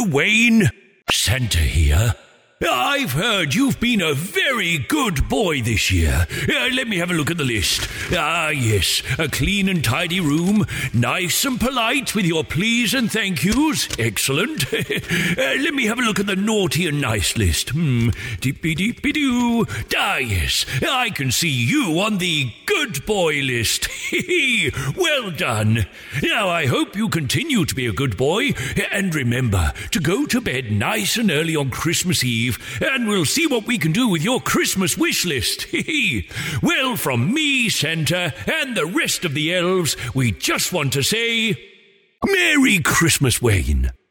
Wayne. Santa here. I've heard you've been a very good boy this year. Let me have a look at the list. Yes, a clean and tidy room, nice and polite with your please and thank yous. Excellent. Let me have a look at the naughty and nice list. Deep-be-deep-be-doo. Yes, I can see you on the good boy list. Well done. Now, I hope you continue to be a good boy, and remember to go to bed nice and early on Christmas Eve, and we'll see what we can do with your Christmas wish list. Well, from me, Santa, and the rest of the elves, we just want to say, Merry Christmas, Wayne.